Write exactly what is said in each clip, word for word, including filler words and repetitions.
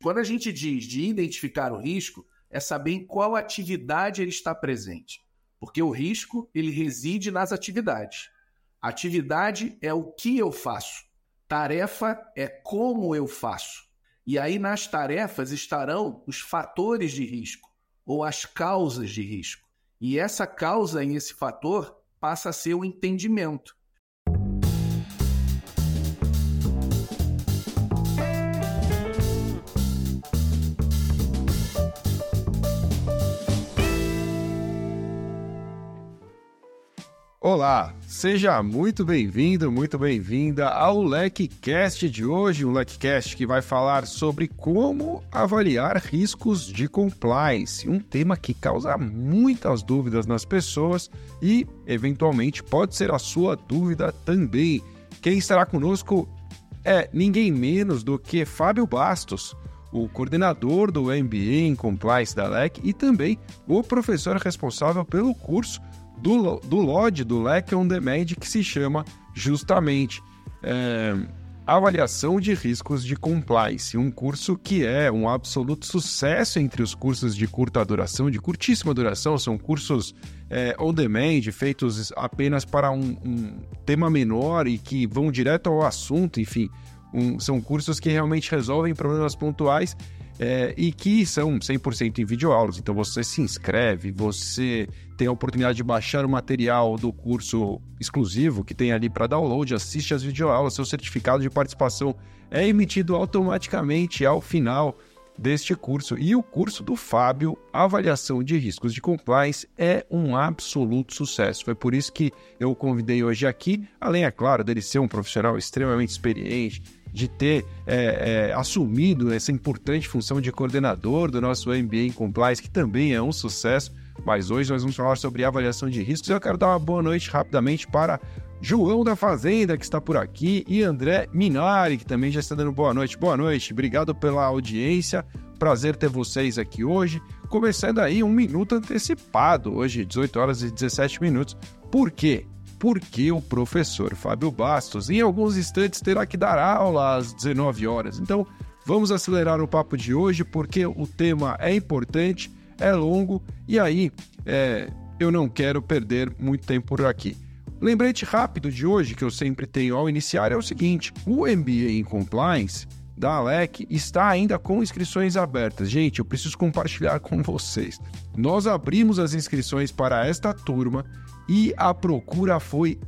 quando a gente diz de identificar o risco, é saber em qual atividade ele está presente. Porque o risco, ele reside nas atividades. Atividade é o que eu faço. Tarefa é como eu faço. E aí nas tarefas estarão os fatores de risco ou as causas de risco. E essa causa e esse fator passa a ser o entendimento. Olá, seja muito bem-vindo, muito bem-vinda ao LecCast de hoje, um LecCast que vai falar sobre como avaliar riscos de compliance, um tema que causa muitas dúvidas nas pessoas e, eventualmente, pode ser a sua dúvida também. Quem estará conosco é ninguém menos do que Fábio Bastos, o coordenador do M B A em Compliance da Lec e também o professor responsável pelo curso do, do L O D, do Lec On Demand, que se chama justamente é, Avaliação de Riscos de Compliance, um curso que é um absoluto sucesso entre os cursos de curta duração, de curtíssima duração, são cursos é, on demand, feitos apenas para um, um tema menor e que vão direto ao assunto, enfim, um, são cursos que realmente resolvem problemas pontuais É, e que são cem por cento em videoaulas. Então você se inscreve, você tem a oportunidade de baixar o material do curso exclusivo que tem ali para download, assiste as videoaulas, seu certificado de participação é emitido automaticamente ao final deste curso. E o curso do Fábio, Avaliação de Riscos de Compliance, é um absoluto sucesso. Foi por isso que eu o convidei hoje aqui, além, é claro, dele ser um profissional extremamente experiente, de ter é, é, assumido essa importante função de coordenador do nosso M B A em Compliance, que também é um sucesso, mas hoje nós vamos falar sobre avaliação de riscos. Eu quero dar uma boa noite rapidamente para João da Fazenda, que está por aqui, e André Minari, que também já está dando boa noite. Boa noite, obrigado pela audiência, prazer ter vocês aqui hoje, começando aí um minuto antecipado, hoje dezoito horas e dezessete minutos. Por quê? Porque o professor Fábio Bastos, em alguns instantes, terá que dar aula às dezenove horas. Então, vamos acelerar o papo de hoje, porque o tema é importante, é longo, e aí é, eu não quero perder muito tempo por aqui. Lembrete rápido de hoje, que eu sempre tenho ao iniciar, é o seguinte: o M B A em Compliance da Lec está ainda com inscrições abertas. Gente, eu preciso compartilhar com vocês. Nós abrimos as inscrições para esta turma e a procura foi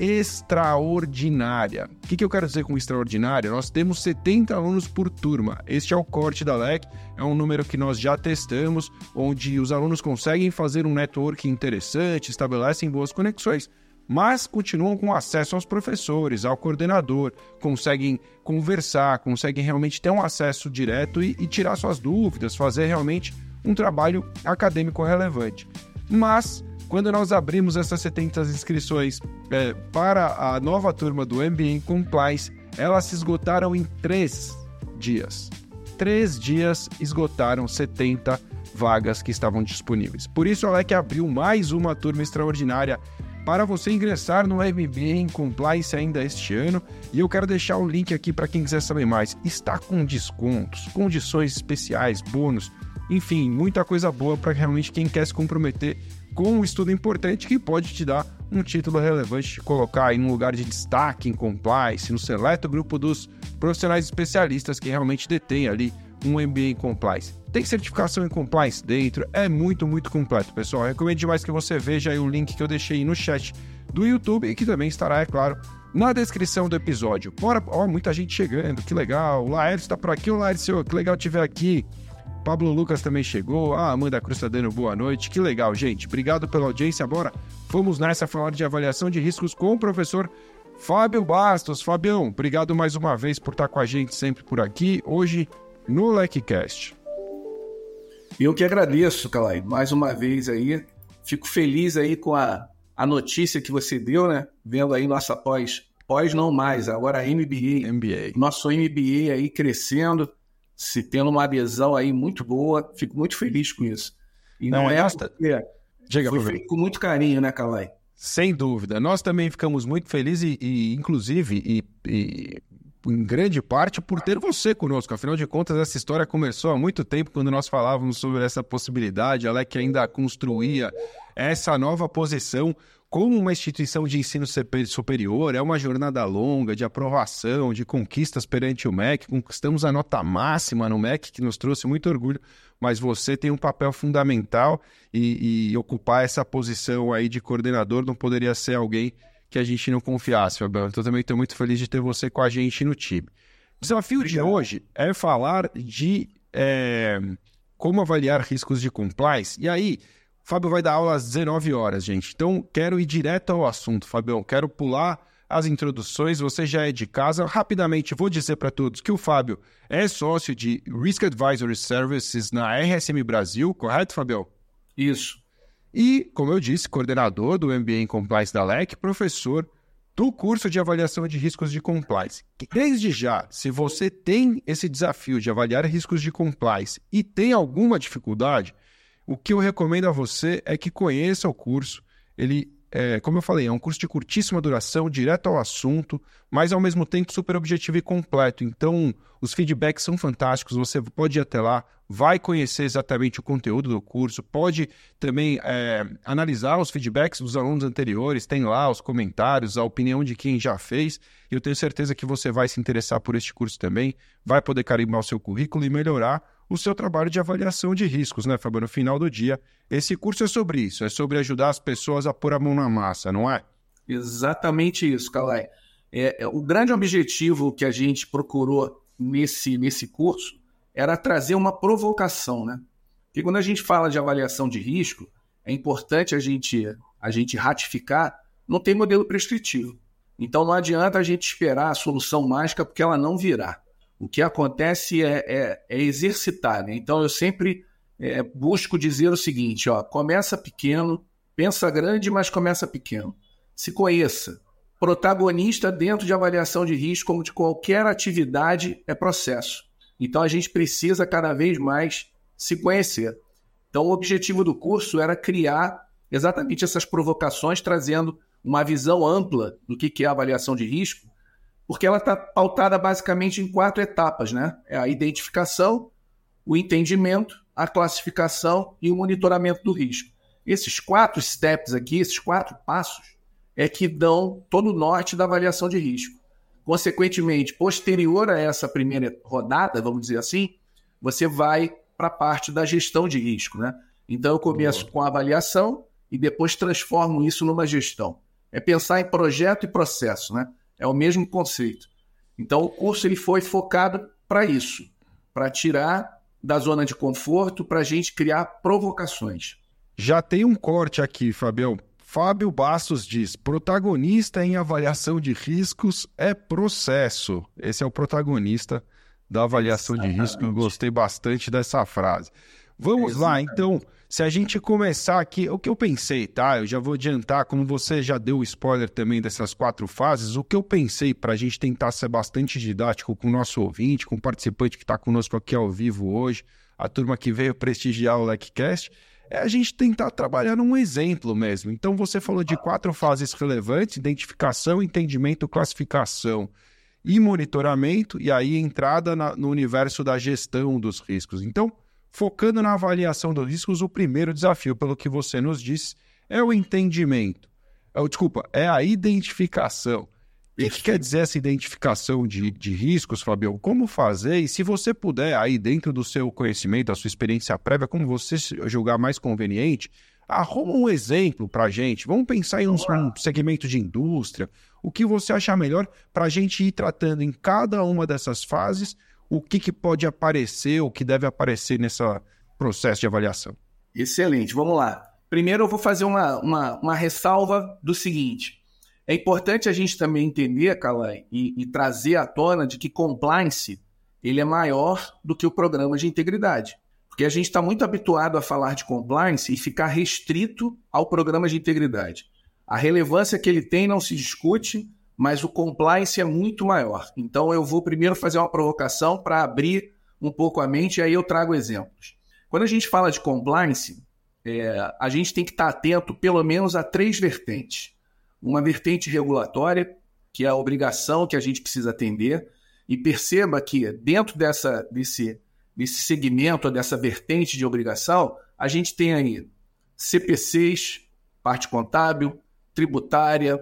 extraordinária. O que, que eu quero dizer com extraordinária? Nós temos setenta alunos por turma. Este é o corte da Lec, é um número que nós já testamos, onde os alunos conseguem fazer um networking interessante, estabelecem boas conexões, mas continuam com acesso aos professores, ao coordenador, conseguem conversar, conseguem realmente ter um acesso direto e, e tirar suas dúvidas, fazer realmente um trabalho acadêmico relevante. Mas quando nós abrimos essas setenta inscrições é, para a nova turma do M B A em Compliance, elas se esgotaram em três dias. Três dias esgotaram setenta vagas que estavam disponíveis. Por isso, a Lec abriu mais uma turma extraordinária para você ingressar no M B A em Compliance ainda este ano. E eu quero deixar o link aqui para quem quiser saber mais. Está com descontos, condições especiais, bônus, enfim, muita coisa boa para realmente quem quer se comprometer com um estudo importante que pode te dar um título relevante, te colocar aí num lugar de destaque em Compliance, no seleto grupo dos profissionais especialistas que realmente detêm ali um M B A em Compliance. Tem certificação em Compliance dentro, é muito, muito completo, pessoal. Eu recomendo demais que você veja aí o link que eu deixei no chat do YouTube e que também estará, é claro, na descrição do episódio. Bora, ó, muita gente chegando, que legal. O Laércio está por aqui, o Laércio, que legal te ver aqui. Pablo Lucas também chegou, a Amanda Cruz está dando boa noite, que legal, gente, obrigado pela audiência. Agora vamos nessa falar de avaliação de riscos com o professor Fábio Bastos. Fabião, obrigado mais uma vez por estar com a gente sempre por aqui, hoje no LecCast. Eu que agradeço, Calai, mais uma vez aí, fico feliz aí com a, a notícia que você deu, né, vendo aí nossa pós, pós não mais, agora M B A, M B A. Nosso M B A aí crescendo, se tendo uma adesão aí muito boa, fico muito feliz com isso. E não, não é porque Diga, foi feito com muito carinho, né, Calai? Sem dúvida. Nós também ficamos muito felizes e, e inclusive, e, e em grande parte por ter você conosco. Afinal de contas, essa história começou há muito tempo, quando nós falávamos sobre essa possibilidade. A L E C ainda construía essa nova posição como uma instituição de ensino superior. É uma jornada longa de aprovação, de conquistas perante o M E C. Conquistamos a nota máxima no M E C, que nos trouxe muito orgulho, mas você tem um papel fundamental e, e ocupar essa posição aí de coordenador não poderia ser alguém que a gente não confiasse, Fabião. Então também estou muito feliz de ter você com a gente no time. O desafio Obrigado. de hoje é falar de é, como avaliar riscos de compliance. E aí, o Fábio vai dar aula às dezenove horas, gente. Então, quero ir direto ao assunto, Fabião. Quero pular as introduções, você já é de casa. Rapidamente, vou dizer para todos que o Fábio é sócio de Risk Advisory Services na R S M Brasil, correto, Fabião? Isso. E, como eu disse, coordenador do M B A em Compliance da L E C, professor do curso de avaliação de riscos de compliance. Desde já, se você tem esse desafio de avaliar riscos de compliance e tem alguma dificuldade, o que eu recomendo a você é que conheça o curso. Ele, é, como eu falei, é um curso de curtíssima duração, direto ao assunto, mas ao mesmo tempo super objetivo e completo. Então, os feedbacks são fantásticos, você pode ir até lá, vai conhecer exatamente o conteúdo do curso, pode também é, analisar os feedbacks dos alunos anteriores, tem lá os comentários, a opinião de quem já fez, e eu tenho certeza que você vai se interessar por este curso também, vai poder carimbar o seu currículo e melhorar o seu trabalho de avaliação de riscos, né, Fábio? No final do dia, esse curso é sobre isso, é sobre ajudar as pessoas a pôr a mão na massa, não é? Exatamente isso, Calai. É, é, o grande objetivo que a gente procurou nesse, nesse curso era trazer uma provocação, né? Porque quando a gente fala de avaliação de risco, é importante a gente, a gente ratificar, não tem modelo prescritivo. Então não adianta a gente esperar a solução mágica, porque ela não virá. O que acontece é, é, é exercitar, né? Então eu sempre é, busco dizer o seguinte, ó, começa pequeno, pensa grande, mas começa pequeno. Se conheça. Protagonista dentro de avaliação de risco, como de qualquer atividade, é processo. Então, a gente precisa cada vez mais se conhecer. Então, o objetivo do curso era criar exatamente essas provocações, trazendo uma visão ampla do que é a avaliação de risco, porque ela está pautada basicamente em quatro etapas, né? É a identificação, o entendimento, a classificação e o monitoramento do risco. Esses quatro steps aqui, esses quatro passos, é que dão todo o norte da avaliação de risco. Consequentemente, posterior a essa primeira rodada, vamos dizer assim, você vai para a parte da gestão de risco, né? Então, eu começo Boa. com a avaliação e depois transformo isso numa gestão. É pensar em projeto e processo, né? É o mesmo conceito. Então, o curso ele foi focado para isso, para tirar da zona de conforto, para a gente criar provocações. Já tem um corte aqui, Fabião. Fábio Bastos diz, protagonista em avaliação de riscos é processo. Esse é o protagonista da avaliação Exatamente. de risco. Eu gostei bastante dessa frase. Vamos Exatamente. lá, então, se a gente começar aqui, o que eu pensei, tá? Eu já vou adiantar, como você já deu o spoiler também dessas quatro fases, o que eu pensei para a gente tentar ser bastante didático com o nosso ouvinte, com o participante que está conosco aqui ao vivo hoje, a turma que veio prestigiar o LECCast, é a gente tentar trabalhar num exemplo mesmo. Então, você falou de quatro fases relevantes, identificação, entendimento, classificação e monitoramento, e aí entrada na, no universo da gestão dos riscos. Então, focando na avaliação dos riscos, o primeiro desafio, pelo que você nos disse, é o entendimento. É, desculpa, é a identificação. O que, que quer dizer essa identificação de, de riscos, Fabião? Como fazer? E se você puder, aí dentro do seu conhecimento, da sua experiência prévia, como você julgar mais conveniente, arruma um exemplo para a gente. Vamos pensar em um, um segmento de indústria. O que você achar melhor para a gente ir tratando em cada uma dessas fases o que, que pode aparecer, o que deve aparecer nesse processo de avaliação. Excelente, vamos lá. Primeiro eu vou fazer uma, uma, uma ressalva do seguinte. É importante a gente também entender, Calai, e, e trazer à tona de que compliance ele é maior do que o programa de integridade. Porque a gente está muito habituado a falar de compliance e ficar restrito ao programa de integridade. A relevância que ele tem não se discute, mas o compliance é muito maior. Então eu vou primeiro fazer uma provocação para abrir um pouco a mente e aí eu trago exemplos. Quando a gente fala de compliance, é, a gente tem que estar atento pelo menos a três vertentes. Uma vertente regulatória, que é a obrigação que a gente precisa atender. E perceba que dentro dessa, desse, desse segmento, dessa vertente de obrigação, a gente tem aí C P Cs, parte contábil, tributária,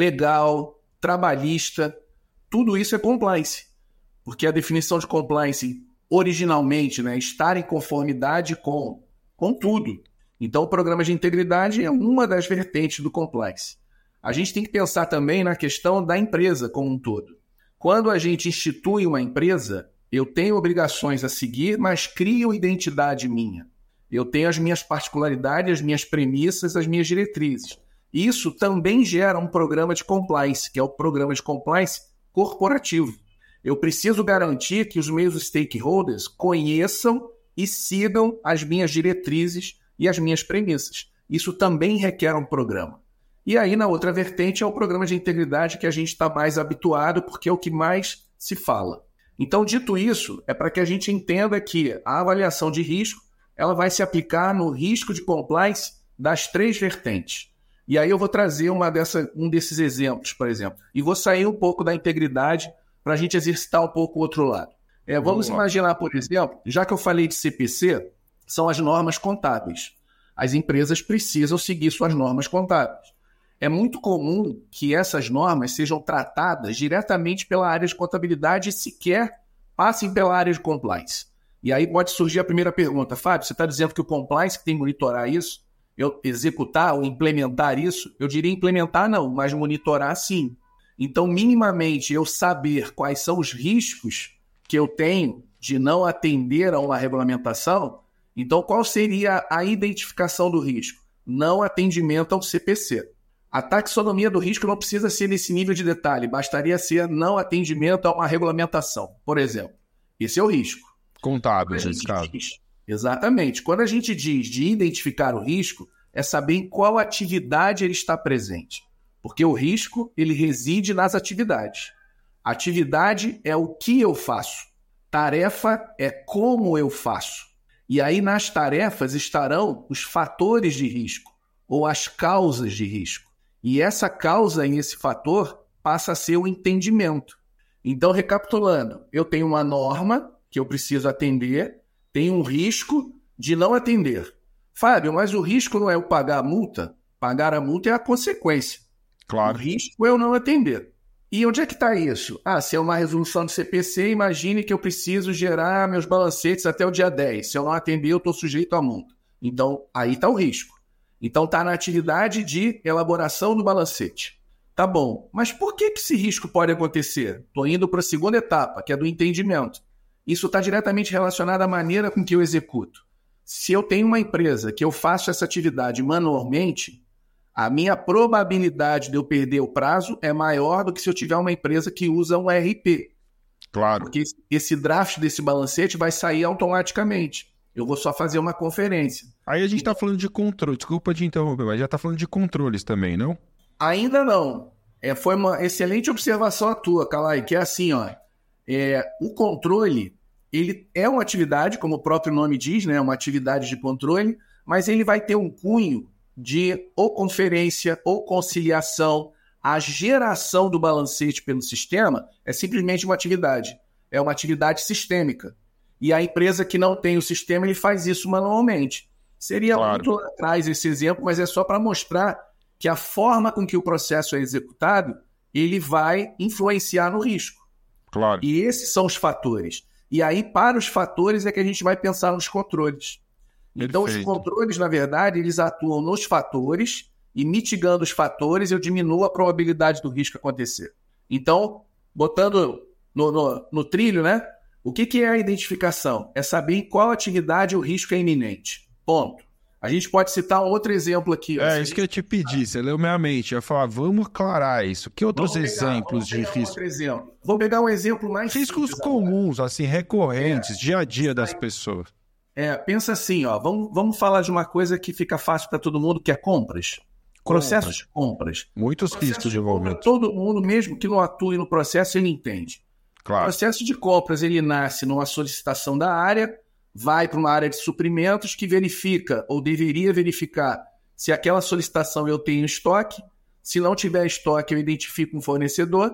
legal, trabalhista, tudo isso é compliance. Porque a definição de compliance, originalmente, né, estar em conformidade com, com tudo. Então, o programa de integridade é uma das vertentes do compliance. A gente tem que pensar também na questão da empresa como um todo. Quando a gente institui uma empresa, eu tenho obrigações a seguir, mas crio identidade minha. Eu tenho as minhas particularidades, as minhas premissas, as minhas diretrizes. Isso também gera um programa de compliance, que é o programa de compliance corporativo. Eu preciso garantir que os meus stakeholders conheçam e sigam as minhas diretrizes e as minhas premissas. Isso também requer um programa. E aí, na outra vertente, é o programa de integridade que a gente está mais habituado, porque é o que mais se fala. Então, dito isso, é para que a gente entenda que a avaliação de risco ela vai se aplicar no risco de compliance das três vertentes. E aí eu vou trazer uma dessa, um desses exemplos, por exemplo, e vou sair um pouco da integridade para a gente exercitar um pouco o outro lado. É, vamos vamos imaginar, por exemplo, já que eu falei de C P C, são as normas contábeis. As empresas precisam seguir suas normas contábeis. É muito comum que essas normas sejam tratadas diretamente pela área de contabilidade e sequer passem pela área de compliance. E aí pode surgir a primeira pergunta: Fábio, você está dizendo que o compliance tem que monitorar isso? Eu executar ou implementar isso? Eu diria implementar não, mas monitorar sim. Então, minimamente, eu saber quais são os riscos que eu tenho de não atender a uma regulamentação, então qual seria a identificação do risco? Não atendimento ao C P C. A taxonomia do risco não precisa ser nesse nível de detalhe, bastaria ser não atendimento a uma regulamentação, por exemplo. Esse é o risco. Contábil, nesse caso. Diz, exatamente. Quando a gente diz de identificar o risco, é saber em qual atividade ele está presente. Porque o risco, ele reside nas atividades. Atividade é o que eu faço. Tarefa é como eu faço. E aí, nas tarefas, estarão os fatores de risco, ou as causas de risco. E essa causa e esse fator passa a ser o entendimento. Então, recapitulando, eu tenho uma norma que eu preciso atender, tenho um risco de não atender. Fábio, mas o risco não é eu pagar a multa? Pagar a multa é a consequência. Claro. O risco é eu não atender. E onde é que está isso? Ah, se é uma resolução de C P C, imagine que eu preciso gerar meus balancetes até o dia dez. Se eu não atender, eu estou sujeito à multa. Então, aí está o risco. Então, está na atividade de elaboração do balancete. Tá bom, mas por que, que esse risco pode acontecer? Estou indo para a segunda etapa, que é do entendimento. Isso está diretamente relacionado à maneira com que eu executo. Se eu tenho uma empresa que eu faço essa atividade manualmente, a minha probabilidade de eu perder o prazo é maior do que se eu tiver uma empresa que usa um R P. Claro. Porque esse draft desse balancete vai sair automaticamente. Eu vou só fazer uma conferência. Aí a gente está falando de controle. Desculpa te interromper, mas já está falando de controles também, não? Ainda não. É, foi uma excelente observação a tua, Kalai, que é assim, ó. É, o controle, ele é uma atividade, como o próprio nome diz, né, uma atividade de controle, mas ele vai ter um cunho de ou conferência ou conciliação. A geração do balancete pelo sistema é simplesmente uma atividade. É uma atividade sistêmica. E a empresa que não tem o sistema, ele faz isso manualmente. Seria Claro. muito lá atrás esse exemplo, mas é só para mostrar que a forma com que o processo é executado, ele vai influenciar no risco. Claro. E esses são os fatores. E aí, para os fatores, é que a gente vai pensar nos controles. Então, Perfeito. os controles, na verdade, eles atuam nos fatores e mitigando os fatores, eu diminuo a probabilidade do risco acontecer. Então, botando no, no, no trilho, né? O que, que é a identificação? É saber em qual atividade o risco é iminente. Ponto. A gente pode citar um outro exemplo aqui. É, isso que eu ia te pedir, você leu minha mente. Eu ia falar, vamos aclarar isso. Que outros Vamos pegar- exemplos vamos de pegar um risco? outro exemplo. Vou pegar um exemplo mais Riscos simples agora. comuns, assim, recorrentes, dia a dia das pessoas. É, pensa assim, ó, vamos, vamos falar de uma coisa que fica fácil para todo mundo, que é compras. Processo de compras. Muitos Processo riscos de de compra, envolvimento. todo mundo, mesmo que não atue no processo, ele entende. O Claro. processo de compras, ele nasce numa solicitação da área, vai para uma área de suprimentos que verifica, ou deveria verificar, se aquela solicitação eu tenho estoque. Se não tiver estoque, eu identifico um fornecedor.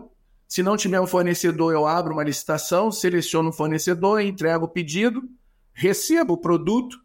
Se não tiver um fornecedor, eu abro uma licitação, seleciono um fornecedor, entrego o pedido, recebo o produto,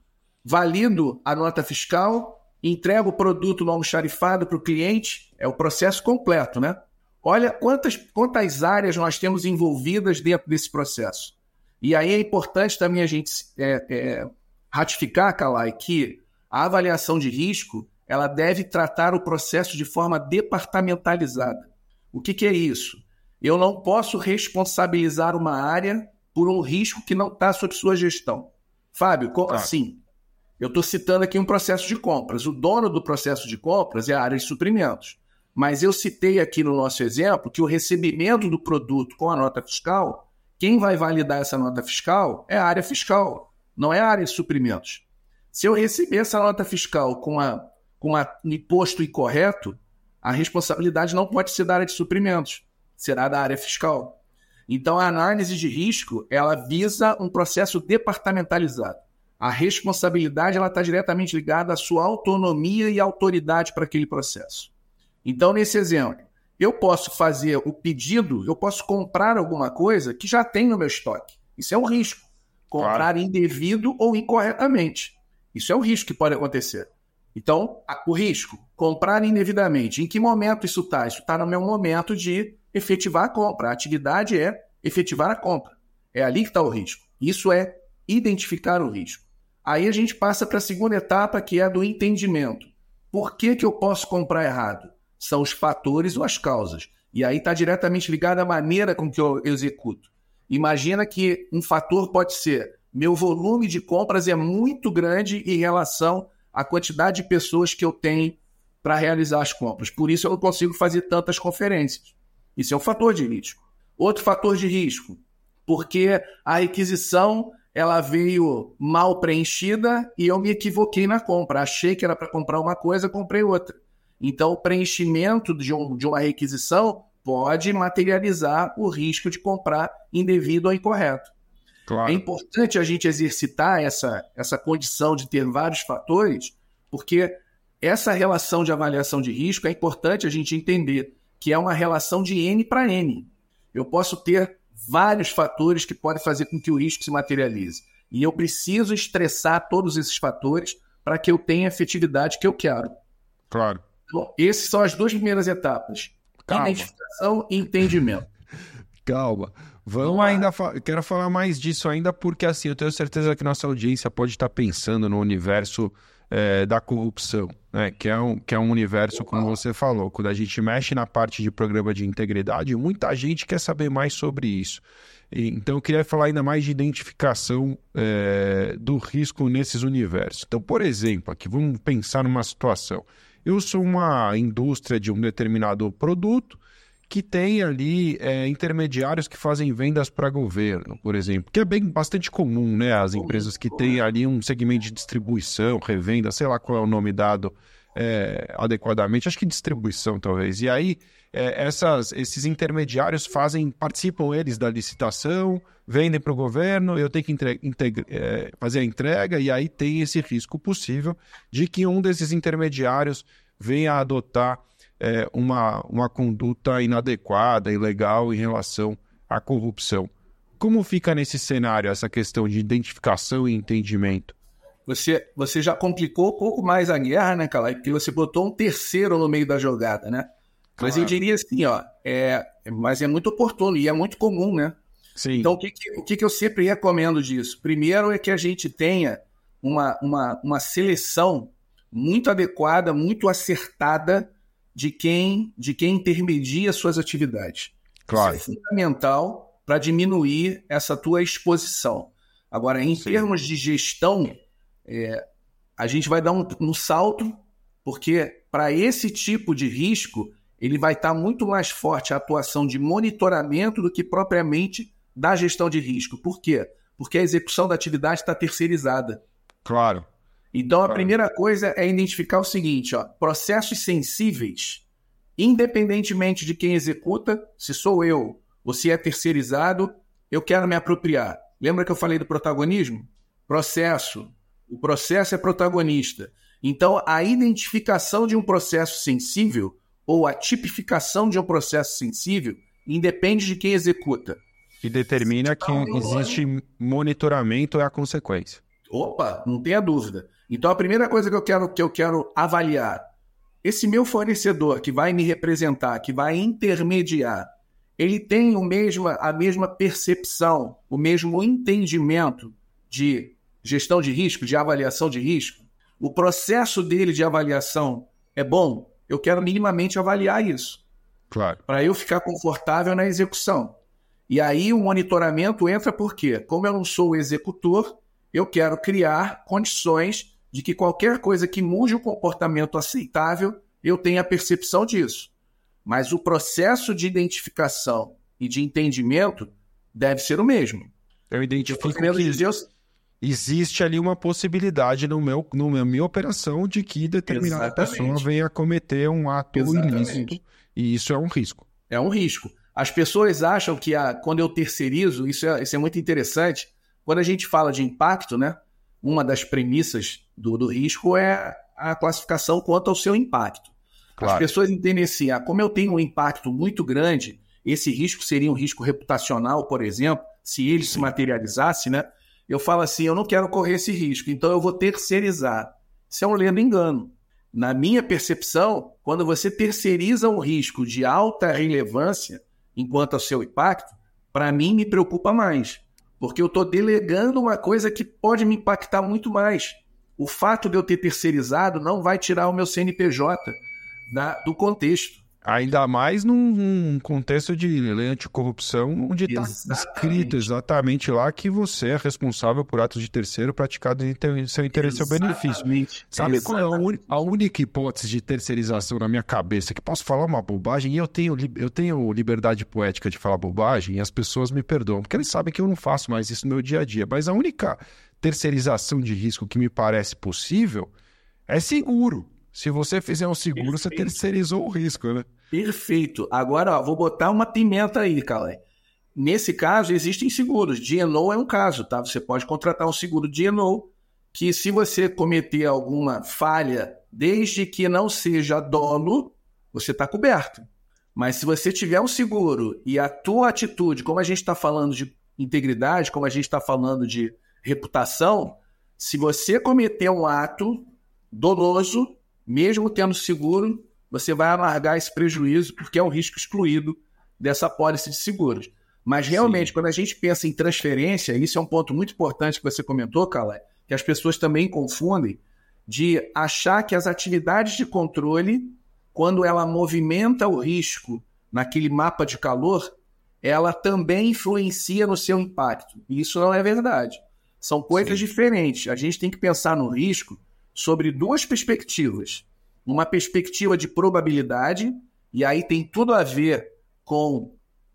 valido a nota fiscal, entrego o produto no almoxarifado para o cliente. É o processo completo, né? Olha quantas, quantas áreas nós temos envolvidas dentro desse processo. E aí é importante também a gente é, é, ratificar, Kalai, que a avaliação de risco ela deve tratar o processo de forma departamentalizada. O que, que é isso? Eu não posso responsabilizar uma área por um risco que não está sob sua gestão. Fábio, como assim? Eu estou citando aqui um processo de compras. O dono do processo de compras é a área de suprimentos. Mas eu citei aqui no nosso exemplo que o recebimento do produto com a nota fiscal, quem vai validar essa nota fiscal é a área fiscal, não é a área de suprimentos. Se eu receber essa nota fiscal com, a, com a, um imposto incorreto, a responsabilidade não pode ser da área de suprimentos, será da área fiscal. Então, a análise de risco, ela visa um processo departamentalizado. A responsabilidade está diretamente ligada à sua autonomia e autoridade para aquele processo. Então, nesse exemplo, eu posso fazer o pedido, eu posso comprar alguma coisa que já tem no meu estoque. Isso é um risco. Comprar claro. Indevido ou incorretamente. Isso é um risco que pode acontecer. Então, o risco, comprar indevidamente. Em que momento isso está? Isso está no meu momento de efetivar a compra. A atividade é efetivar a compra. É ali que está o risco. Isso é identificar o risco. Aí a gente passa para a segunda etapa, que é a do entendimento. Por que que eu posso comprar errado? São os fatores ou as causas. E aí está diretamente ligado à maneira com que eu executo. Imagina que um fator pode ser: meu volume de compras é muito grande em relação à quantidade de pessoas que eu tenho para realizar as compras. Por isso eu não consigo fazer tantas conferências. Isso é um fator de risco. Outro fator de risco, porque a requisição ela veio mal preenchida e eu me equivoquei na compra. Achei que era para comprar uma coisa, comprei outra. Então, o preenchimento de, um, de uma requisição pode materializar o risco de comprar indevido ou incorreto. Claro. É importante a gente exercitar essa, essa condição de ter vários fatores, porque essa relação de avaliação de risco é importante a gente entender que é uma relação de N para N. Eu posso ter vários fatores que podem fazer com que o risco se materialize. E eu preciso estressar todos esses fatores para que eu tenha a efetividade que eu quero. Claro. Então, essas são as duas primeiras etapas. Calma. Identificação e entendimento. Calma. Vamos ainda fa- eu quero falar mais disso ainda, porque assim, eu tenho certeza que nossa audiência pode estar pensando no universo é, da corrupção, né? Que é um, que é um universo, como você falou, quando a gente mexe na parte de programa de integridade, muita gente quer saber mais sobre isso. E, então eu queria falar ainda mais de identificação é, do risco nesses universos. Então, por exemplo, aqui vamos pensar numa situação. Eu sou uma indústria de um determinado produto que tem ali é, intermediários que fazem vendas para governo, por exemplo, que é bem bastante comum, né? As empresas que têm ali um segmento de distribuição, revenda, sei lá qual é o nome dado é, adequadamente, acho que distribuição talvez. E aí é, essas, esses intermediários fazem, participam eles da licitação, vendem para o governo, eu tenho que entre, integre, é, fazer a entrega, e aí tem esse risco possível de que um desses intermediários venha a adotar É, uma, uma conduta inadequada, ilegal em relação à corrupção. Como fica nesse cenário essa questão de identificação e entendimento? Você, você já complicou um pouco mais a guerra, né, Kalai? Porque você botou um terceiro no meio da jogada, né? Mas claro. Eu diria assim, ó, é, mas é muito oportuno e é muito comum, né? Sim. Então, o que, que, o que, que eu sempre recomendo disso? Primeiro é que a gente tenha uma, uma, uma seleção muito adequada, muito acertada de quem, de quem intermedia suas atividades. Claro. Isso é fundamental para diminuir essa tua exposição. Agora, em Sim. termos de gestão, é, a gente vai dar um, um salto, porque para esse tipo de risco, ele vai estar muito mais forte a atuação de monitoramento do que propriamente da gestão de risco. Por quê? Porque a execução da atividade está terceirizada. Claro. Então, a primeira coisa é identificar o seguinte, ó, processos sensíveis, independentemente de quem executa, se sou eu ou se é terceirizado, eu quero me apropriar. Lembra que eu falei do protagonismo? Processo. O processo é protagonista. Então, a identificação de um processo sensível ou a tipificação de um processo sensível independe de quem executa. E determina que existe monitoramento é a consequência. Opa, não tenha dúvida. Então a primeira coisa que eu quero, que eu quero avaliar, esse meu fornecedor que vai me representar, que vai intermediar, ele tem o mesmo, a mesma percepção, o mesmo entendimento de gestão de risco, de avaliação de risco? O processo dele de avaliação é bom? Eu quero minimamente avaliar isso. Claro. Para eu ficar confortável na execução. E aí o monitoramento entra porque, como eu não sou o executor, eu quero criar condições de que qualquer coisa que mude o comportamento aceitável, eu tenha a percepção disso. Mas o processo de identificação e de entendimento deve ser o mesmo. Eu identifico eu que dizer... existe ali uma possibilidade no meu, no meu, minha operação de que determinada Exatamente. pessoa venha cometer um ato Exatamente. ilícito. E isso é um risco. É um risco. As pessoas acham que a, quando eu terceirizo, isso é, isso é muito interessante, quando a gente fala de impacto, né, uma das premissas do, do risco é a classificação quanto ao seu impacto. Claro. As pessoas entendem assim, ah, como eu tenho um impacto muito grande, esse risco seria um risco reputacional, por exemplo, se ele Sim. se materializasse, né? Eu falo assim, eu não quero correr esse risco, então eu vou terceirizar. Isso é um lendo engano. Na minha percepção, quando você terceiriza um risco de alta relevância enquanto ao seu impacto, para mim me preocupa mais, porque eu estou delegando uma coisa que pode me impactar muito mais. O fato de eu ter terceirizado não vai tirar o meu C N P J da, do contexto. Ainda mais num, num contexto de lei anticorrupção, onde está escrito exatamente lá que você é responsável por atos de terceiro praticados em seu interesse ou benefício. Sabe Exatamente. qual é a, un... a única hipótese de terceirização na minha cabeça? Que posso falar uma bobagem e eu tenho, eu tenho liberdade poética de falar bobagem e as pessoas me perdoam, porque eles sabem que eu não faço mais isso no meu dia a dia. Mas a única terceirização de risco que me parece possível é seguro. Se você fizer um seguro, Perfeito. Você terceirizou o risco, né? Perfeito. Agora, ó, vou botar uma pimenta aí, Calé. Nesse caso, existem seguros. D and O é um caso, tá? Você pode contratar um seguro D and O que, se você cometer alguma falha, desde que não seja dolo, você está coberto. Mas se você tiver um seguro e a tua atitude, como a gente está falando de integridade, como a gente está falando de reputação, se você cometer um ato doloso, mesmo tendo seguro, você vai amargar esse prejuízo porque é um risco excluído dessa apólice de seguros. Mas realmente, Sim. quando a gente pensa em transferência, isso é um ponto muito importante que você comentou, Calé, que as pessoas também confundem, de achar que as atividades de controle, quando ela movimenta o risco naquele mapa de calor, ela também influencia no seu impacto. E isso não é verdade. São coisas Sim. diferentes. A gente tem que pensar no risco sobre duas perspectivas. Uma perspectiva de probabilidade, e aí tem tudo a ver com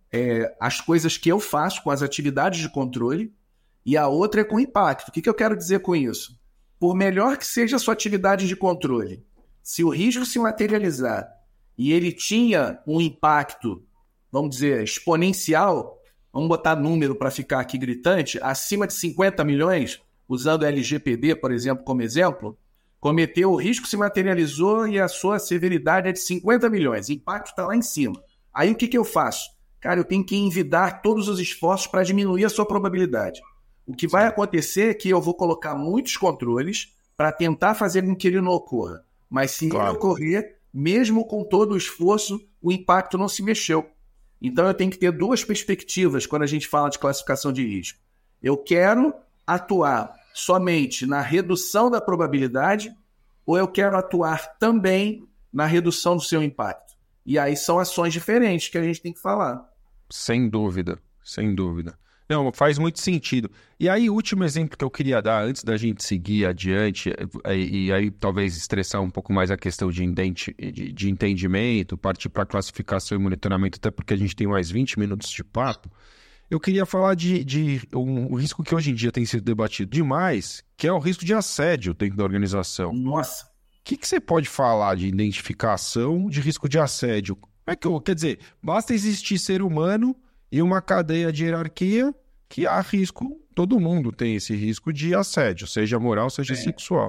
é, as coisas que eu faço, com as atividades de controle, e a outra é com impacto. O que, que eu quero dizer com isso? Por melhor que seja a sua atividade de controle, se o risco se materializar e ele tinha um impacto, vamos dizer, exponencial, vamos botar número para ficar aqui gritante, acima de cinquenta milhões, usando L G P D, por exemplo, como exemplo, cometeu, o risco se materializou e a sua severidade é de cinquenta milhões. O impacto está lá em cima. Aí o que, que eu faço? Cara, eu tenho que envidar todos os esforços para diminuir a sua probabilidade. O que vai acontecer é que eu vou colocar muitos controles para tentar fazer com que ele não ocorra. Mas se claro. ele ocorrer, mesmo com todo o esforço, o impacto não se mexeu. Então eu tenho que ter duas perspectivas quando a gente fala de classificação de risco. Eu quero atuar somente na redução da probabilidade ou eu quero atuar também na redução do seu impacto? E aí são ações diferentes que a gente tem que falar. Sem dúvida, sem dúvida. Não, faz muito sentido. E aí, o último exemplo que eu queria dar, antes da gente seguir adiante, e, e aí talvez estressar um pouco mais a questão de, identi- de, de entendimento, partir para classificação e monitoramento, até porque a gente tem mais vinte minutos de papo, eu queria falar de, de um, um risco que hoje em dia tem sido debatido demais, que é o risco de assédio dentro da organização. Nossa! O que, que você pode falar de identificação de risco de assédio? Como é que eu, quer dizer, basta existir ser humano e uma cadeia de hierarquia que há risco, todo mundo tem esse risco de assédio, seja moral, seja é. sexual.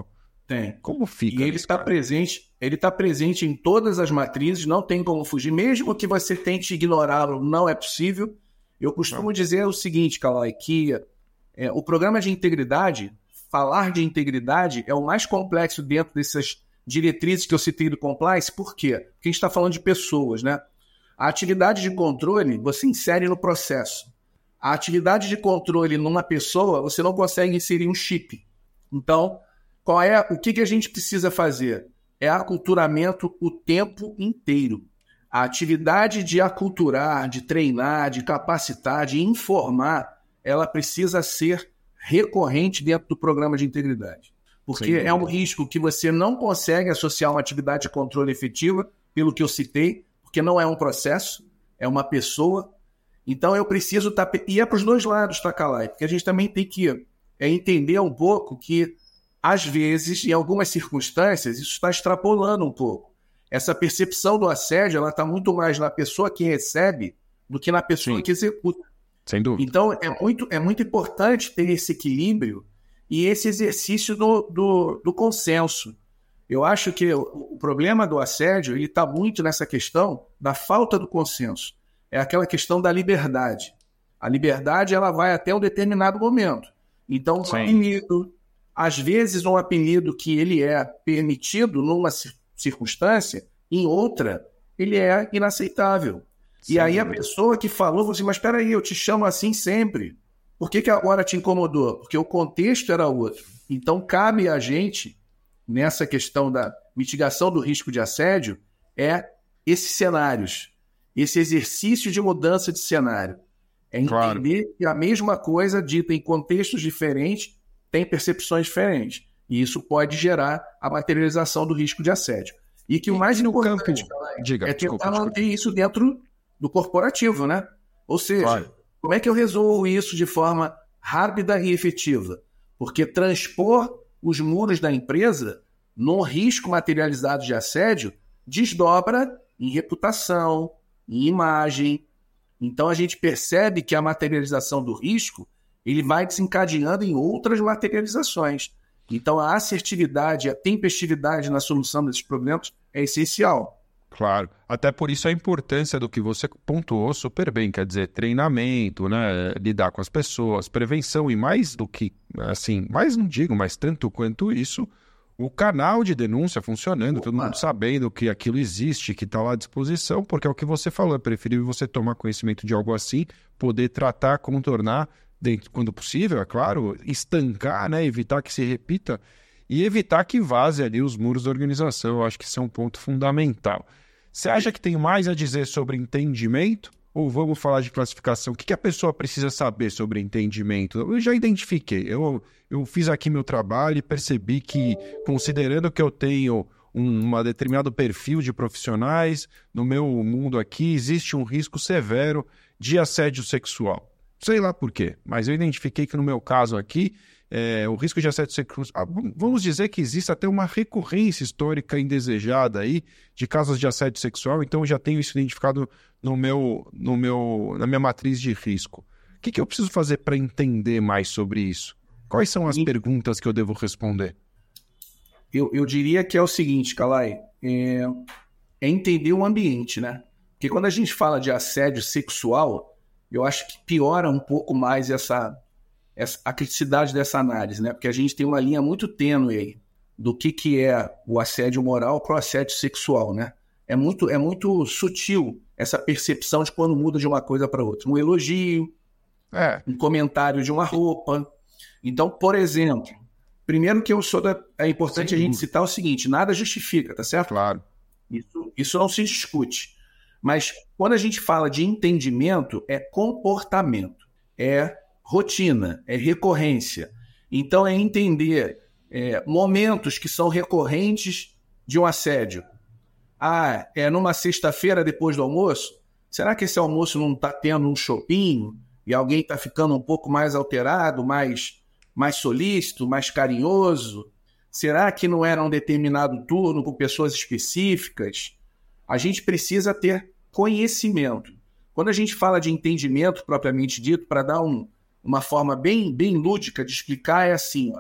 Tem. Como fica? E ele está presente, ele está presente em todas as matrizes, não tem como fugir. Mesmo que você tente ignorá-lo, não é possível. Eu costumo não. dizer o seguinte, Calai, que é, o programa de integridade, falar de integridade é o mais complexo dentro dessas diretrizes que eu citei do compliance. Por quê? Porque a gente está falando de pessoas, né? A atividade de controle você insere no processo. A atividade de controle numa pessoa, você não consegue inserir um chip. Então, qual é, o que, que a gente precisa fazer? É aculturamento o tempo inteiro. A atividade de aculturar, de treinar, de capacitar, de informar, ela precisa ser recorrente dentro do programa de integridade. Porque é um risco que você não consegue associar uma atividade de controle efetiva, pelo que eu citei, porque não é um processo, é uma pessoa. Então eu preciso estar... Tá, e é para os dois lados, tá, Calai? Porque a gente também tem que é, entender um pouco que, às vezes, em algumas circunstâncias, isso está extrapolando um pouco. Essa percepção do assédio, ela está muito mais na pessoa que recebe do que na pessoa Sim. que executa. Sem dúvida. Então é muito, é muito importante ter esse equilíbrio e esse exercício do, do, do consenso. Eu acho que o, o problema do assédio está muito nessa questão da falta do consenso. É aquela questão da liberdade. A liberdade ela vai até um determinado momento. Então, um Sim. apelido, às vezes um apelido que ele é permitido numa circunstância, em outra, ele é inaceitável. Sim. E aí a pessoa que falou, falou assim, mas espera aí, eu te chamo assim sempre. Por que que agora te incomodou? Porque o contexto era outro. Então, cabe a gente, nessa questão da mitigação do risco de assédio, é esses cenários, esse exercício de mudança de cenário. É entender claro. que a mesma coisa dita em contextos diferentes tem percepções diferentes. E isso pode gerar a materialização do risco de assédio. E que o mais no importante campo... Diga, é tentar desculpa, manter desculpa. isso dentro do corporativo, né? Ou seja, claro. como é que eu resolvo isso de forma rápida e efetiva? Porque transpor os muros da empresa num risco materializado de assédio desdobra em reputação, em imagem. Então a gente percebe que a materialização do risco ele vai desencadeando em outras materializações. Então a assertividade, a tempestividade na solução desses problemas é essencial. Claro, até por isso a importância do que você pontuou super bem, quer dizer, treinamento, né, lidar com as pessoas, prevenção e mais do que, assim, mais não digo, mas tanto quanto isso, o canal de denúncia funcionando, Opa. todo mundo sabendo que aquilo existe, que está lá à disposição, porque é o que você falou, é preferível você tomar conhecimento de algo assim, poder tratar, contornar, dentro, quando possível, é claro, estancar, né, evitar que se repita e evitar que vaze ali os muros da organização. Eu acho que isso é um ponto fundamental. Você acha que tem mais a dizer sobre entendimento? Ou vamos falar de classificação? O que, que a pessoa precisa saber sobre entendimento? Eu já identifiquei. Eu, eu fiz aqui meu trabalho e percebi que, considerando que eu tenho um uma determinado perfil de profissionais, no meu mundo aqui existe um risco severo de assédio sexual. Sei lá por quê, mas eu identifiquei que no meu caso aqui, É, o risco de assédio sexual, vamos dizer que existe até uma recorrência histórica indesejada aí de casos de assédio sexual, então eu já tenho isso identificado no meu, no meu, na minha matriz de risco. O que, que eu preciso fazer para entender mais sobre isso? Quais são as e... perguntas que eu devo responder? Eu, eu diria que é o seguinte, Calai, é, é entender o ambiente, né? Porque quando a gente fala de assédio sexual, eu acho que piora um pouco mais essa... a criticidade dessa análise, né? Porque a gente tem uma linha muito tênue aí do que, que é o assédio moral para o assédio sexual, né? É muito, é muito sutil essa percepção de quando muda de uma coisa para outra. Um elogio, é. um comentário de uma roupa. Então, por exemplo, primeiro que eu sou da, é importante Sim. a gente citar o seguinte, nada justifica, tá certo? Claro. Isso, isso não se discute. Mas quando a gente fala de entendimento, é comportamento, é rotina, é recorrência. Então, é entender é, momentos que são recorrentes de um assédio. Ah, é numa sexta-feira depois do almoço? Será que esse almoço não está tendo um shopping e alguém está ficando um pouco mais alterado, mais, mais solícito, mais carinhoso? Será que não era um determinado turno com pessoas específicas? A gente precisa ter conhecimento. Quando a gente fala de entendimento propriamente dito, para dar um uma forma bem, bem lúdica de explicar é assim, ó,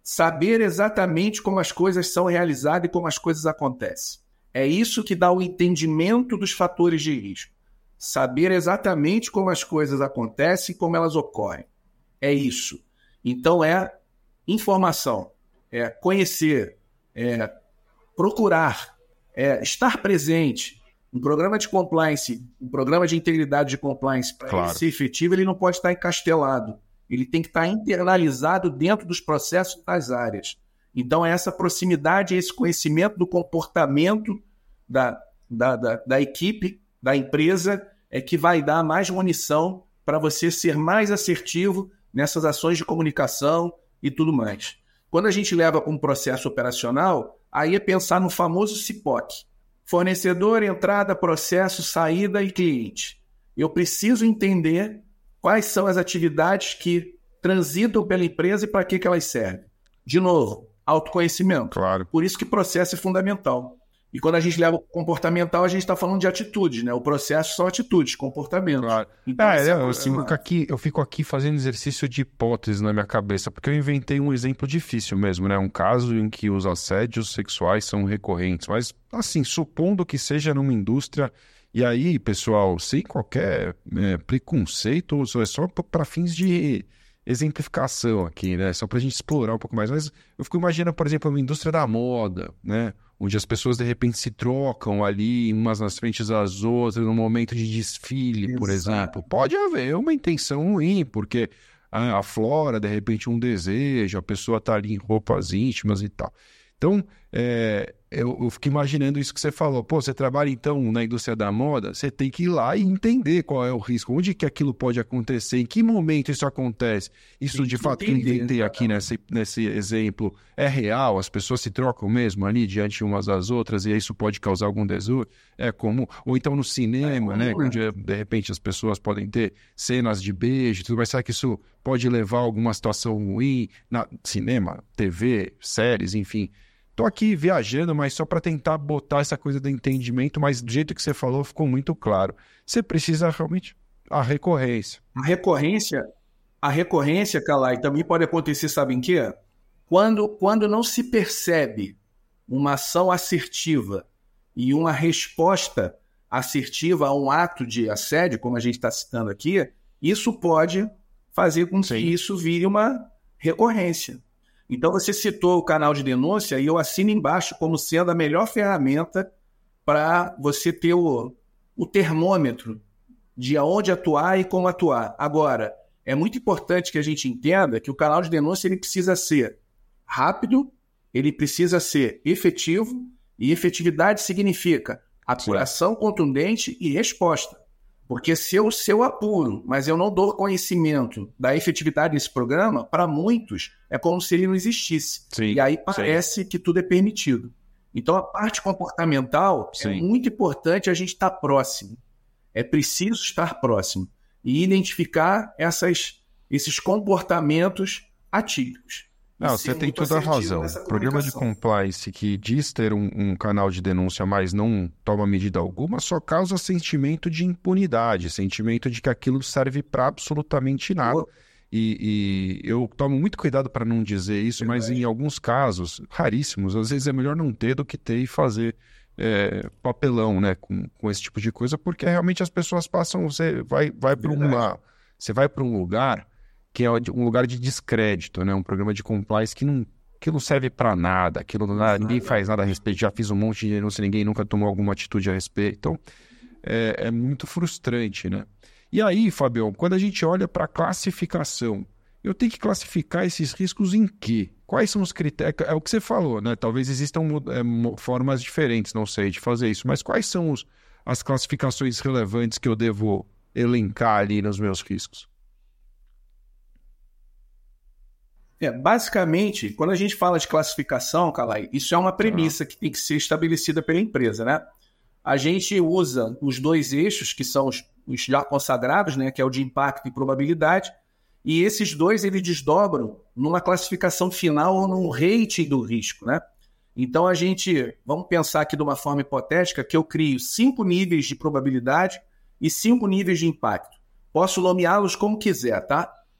saber exatamente como as coisas são realizadas e como as coisas acontecem. É isso que dá o entendimento dos fatores de risco. Saber exatamente como as coisas acontecem e como elas ocorrem. É isso. Então é informação, é conhecer, é procurar, é estar presente. Um programa de compliance, um programa de integridade de compliance, para Claro. ele ser efetivo, ele não pode estar encastelado. Ele tem que estar internalizado dentro dos processos das áreas. Então, é essa proximidade, esse conhecimento do comportamento da, da, da, da equipe, da empresa, é que vai dar mais munição para você ser mais assertivo nessas ações de comunicação e tudo mais. Quando a gente leva para um processo operacional, aí é pensar no famoso C I P O C. Fornecedor, entrada, processo, saída e cliente. Eu preciso entender quais são as atividades que transitam pela empresa e para que, que elas servem. De novo, autoconhecimento. Claro. Por isso que processo é fundamental. E quando a gente leva o comportamental, a gente está falando de atitudes, né? O processo são atitudes, comportamentos. Claro. Então, É, essa eu, eu, aproxima- fico aqui, eu fico aqui fazendo exercício de hipótese na minha cabeça, porque eu inventei um exemplo difícil mesmo, né? Um caso em que os assédios sexuais são recorrentes. Mas, assim, supondo que seja numa indústria, e aí, pessoal, sem qualquer é, preconceito, é só para fins de exemplificação aqui, né? Só para a gente explorar um pouco mais. Mas eu fico imaginando, por exemplo, uma indústria da moda, né? Onde as pessoas de repente se trocam ali, umas nas frentes das outras, no momento de desfile, por Exato. exemplo. Pode haver uma intenção ruim, porque a- aflora, de repente, um desejo, a pessoa está ali em roupas íntimas e tal. Então, é, eu, eu fico imaginando isso que você falou. Pô, você trabalha, então, na indústria da moda, você tem que ir lá e entender qual é o risco, onde que aquilo pode acontecer, em que momento isso acontece. Isso, Tem de que fato, que eu entender, inventei aqui nesse, nesse exemplo, é real? As pessoas se trocam mesmo ali diante umas das outras e isso pode causar algum desejo? É comum. Ou então no cinema, É né? comum, né? Onde, de repente, as pessoas podem ter cenas de beijo e tudo mais. Será que isso pode levar a alguma situação ruim? Na cinema, T V, séries, enfim. Tô aqui viajando, mas só para tentar botar essa coisa do entendimento, mas do jeito que você falou, ficou muito claro. Você precisa realmente a recorrência. A recorrência, a recorrência, Calai, também pode acontecer, sabe em quê? Quando, quando não se percebe uma ação assertiva e uma resposta assertiva a um ato de assédio, como a gente está citando aqui, isso pode fazer com que Sim. isso vire uma recorrência. Então, você citou o canal de denúncia e eu assino embaixo como sendo a melhor ferramenta para você ter o, o termômetro de aonde atuar e como atuar. Agora, é muito importante que a gente entenda que o canal de denúncia ele precisa ser rápido, ele precisa ser efetivo, e efetividade significa apuração contundente e resposta. Porque se eu, se eu apuro, mas eu não dou conhecimento da efetividade desse programa, para muitos é como se ele não existisse. Sim, E aí parece que tudo é permitido. Então, a parte comportamental é Sim. muito importante a gente estar próximo. É preciso estar próximo e identificar essas, esses comportamentos atípicos. E Não, ser você tem muito toda a assertivo razão. nessa O programa de comunicação. compliance que diz ter um, um canal de denúncia, mas não toma medida alguma, só causa sentimento de impunidade, sentimento de que aquilo serve para absolutamente nada. E, e eu tomo muito cuidado para não dizer isso, mas Verdade. em alguns casos, raríssimos, às vezes é melhor não ter do que ter e fazer é, papelão, né, com, com esse tipo de coisa, porque realmente as pessoas passam, você vai, vai para Verdade. uma, você vai para um lugar que é um lugar de descrédito, né? Um programa de compliance que não, que não serve para nada, aquilo não dá, ninguém faz nada a respeito, já fiz um monte de denúncia, ninguém nunca tomou alguma atitude a respeito. Então, é, é muito frustrante, né? E aí, Fabião, quando a gente olha para a classificação, eu tenho que classificar esses riscos em quê? Quais são os critérios? É o que você falou, né? Talvez existam é, formas diferentes, não sei, de fazer isso, mas quais são os, as classificações relevantes que eu devo elencar ali nos meus riscos? É, basicamente, quando a gente fala de classificação, Calai, isso é uma premissa que tem que ser estabelecida pela empresa, né? A gente usa os dois eixos, que são os, os já consagrados, né? Que é o de impacto e probabilidade, e esses dois eles desdobram numa classificação final ou num rating do risco, né? Então, a gente, vamos pensar aqui de uma forma hipotética, que eu crio cinco níveis de probabilidade e cinco níveis de impacto. Posso nomeá-los como quiser, tá?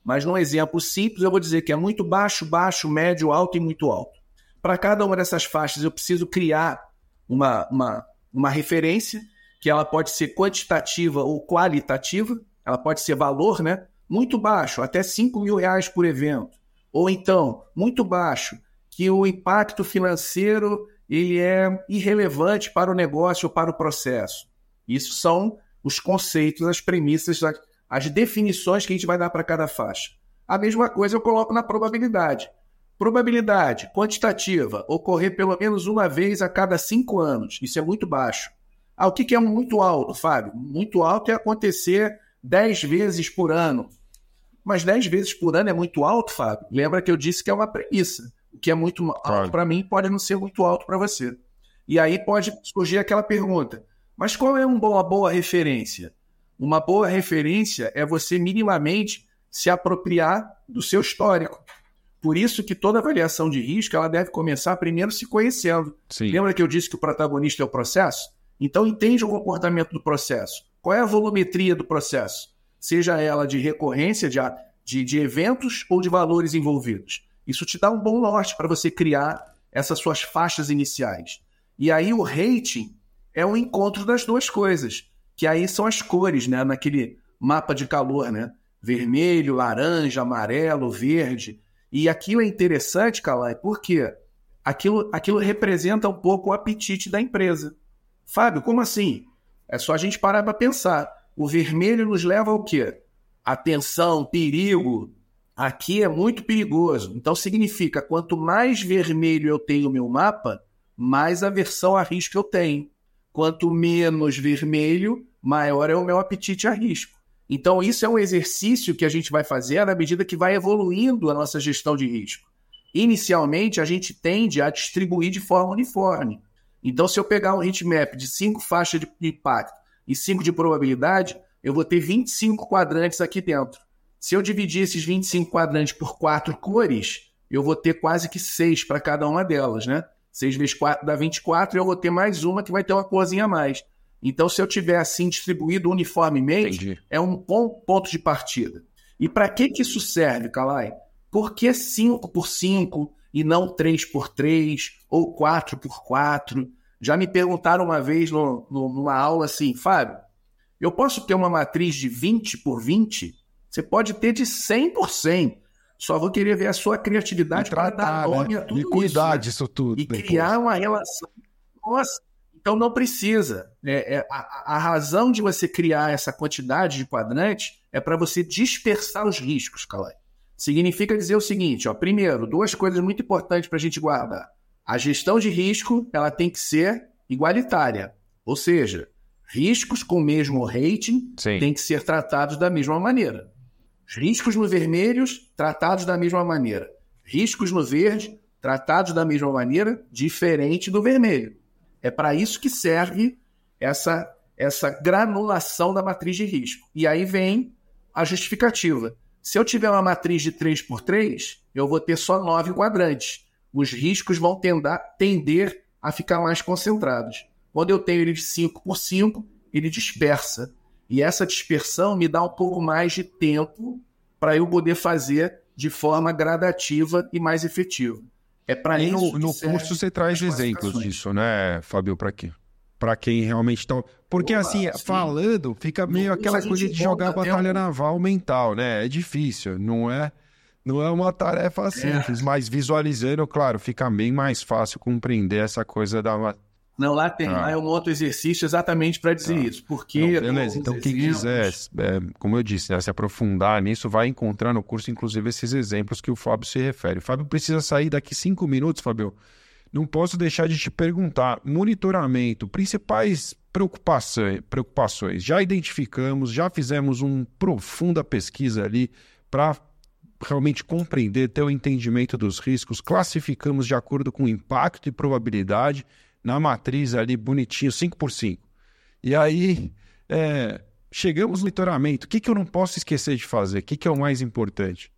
Mas num exemplo simples, eu vou dizer que é muito baixo, baixo, médio, alto e muito alto. Para cada uma dessas faixas, eu preciso criar uma, uma, uma referência, que ela pode ser quantitativa ou qualitativa, ela pode ser valor, né? Muito baixo, até cinco mil reais por evento. Ou então, muito baixo, que o impacto financeiro ele é irrelevante para o negócio ou para o processo. Isso são os conceitos, as premissas, as definições que a gente vai dar para cada faixa. A mesma coisa eu coloco na probabilidade. Probabilidade quantitativa, ocorrer pelo menos uma vez a cada cinco anos. Isso é muito baixo. Ah, o que é muito alto, Fábio? Muito alto é acontecer dez vezes por ano. Mas dez vezes por ano é muito alto, Fábio? Lembra que eu disse que é uma premissa. O que é muito alto claro. Para mim pode não ser muito alto para você. E aí pode surgir aquela pergunta, mas qual é uma boa referência? Uma boa referência é você minimamente se apropriar do seu histórico. Por isso que toda avaliação de risco ela deve começar primeiro se conhecendo. Sim. Lembra que eu disse que o protagonista é o processo? Então entende o comportamento do processo. Qual é a volumetria do processo? Seja ela de recorrência de, de, de eventos ou de valores envolvidos. Isso te dá um bom norte para você criar essas suas faixas iniciais. E aí o rating é um encontro das duas coisas, que aí são as cores, né? Naquele mapa de calor, né? Vermelho, laranja, amarelo, verde. E aquilo é interessante, Kalai, porque aquilo, aquilo representa um pouco o apetite da empresa. Fábio, como assim? É só a gente parar para pensar. O vermelho nos leva ao quê? Atenção, perigo. Aqui é muito perigoso. Então significa, quanto mais vermelho eu tenho o meu mapa, mais aversão a risco eu tenho. Quanto menos vermelho, maior é o meu apetite a risco. Então isso é um exercício que a gente vai fazer na medida que vai evoluindo a nossa gestão de risco. Inicialmente, a gente tende a distribuir de forma uniforme. Então, se eu pegar um heatmap de cinco faixas de impacto e cinco de probabilidade, eu vou ter vinte e cinco quadrantes aqui dentro. Se eu dividir esses vinte e cinco quadrantes por quatro cores, eu vou ter quase que seis para cada uma delas, né? seis vezes quatro dá vinte e quatro e eu vou ter mais uma que vai ter uma corzinha a mais. Então, se eu tiver assim distribuído uniformemente, Entendi. É um bom ponto de partida. E para que, que isso serve, Kalai? Por que cinco por cinco e não três por três ou quatro por quatro? Já me perguntaram uma vez no, no, numa aula assim, Fábio, eu posso ter uma matriz de vinte por vinte? Você pode ter de cem por cento. Só vou querer ver a sua criatividade para dar nome, né, a tudo e cuidar isso, disso tudo. E depois. Criar uma relação. Nossa, então não precisa. É, é, a, a razão de você criar essa quantidade de quadrantes é para você dispersar os riscos, Kalai. Significa dizer o seguinte, ó, primeiro, duas coisas muito importantes para a gente guardar. A gestão de risco ela tem que ser igualitária, ou seja, riscos com o mesmo rating Sim. têm que ser tratados da mesma maneira. Riscos no vermelhos, tratados da mesma maneira. Riscos no verde, tratados da mesma maneira, diferente do vermelho. É para isso que serve essa, essa granulação da matriz de risco. E aí vem a justificativa. Se eu tiver uma matriz de três por três, eu vou ter só nove quadrantes. Os riscos vão tendar, tender a ficar mais concentrados. Quando eu tenho ele de cinco por cinco, ele dispersa. E essa dispersão me dá um pouco mais de tempo para eu poder fazer de forma gradativa e mais efetiva. É para isso no, no curso você traz exemplos disso, né, Fábio, para quê? Para quem realmente está... Porque Opa, assim, sim. falando, fica meio no aquela coisa de jogar a batalha um... naval mental, né? É difícil, não é, não é uma tarefa simples, é. mas visualizando, claro, fica bem mais fácil compreender essa coisa da... Não, lá tem, ah. lá é um outro exercício exatamente para dizer ah. isso, porque... Não, beleza, então quem exemplos... quiser, é, como eu disse, né, se aprofundar nisso, vai encontrar no curso, inclusive, esses exemplos que o Fábio se refere. O Fábio precisa sair daqui cinco minutos, Fábio. Não posso deixar de te perguntar, monitoramento, principais preocupações, preocupações. Já identificamos, já fizemos uma profunda pesquisa ali para realmente compreender, ter o entendimento dos riscos, classificamos de acordo com impacto e probabilidade, na matriz ali, bonitinho, cinco por cinco. E aí, é, chegamos no monitoramento. O que, que eu não posso esquecer de fazer? O que, que é o mais importante?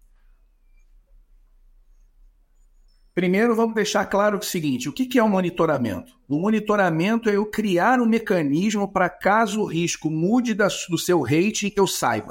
Primeiro, vamos deixar claro o seguinte, o que, que é o monitoramento? O monitoramento é eu criar um mecanismo para caso o risco mude da, do seu rating, eu saiba.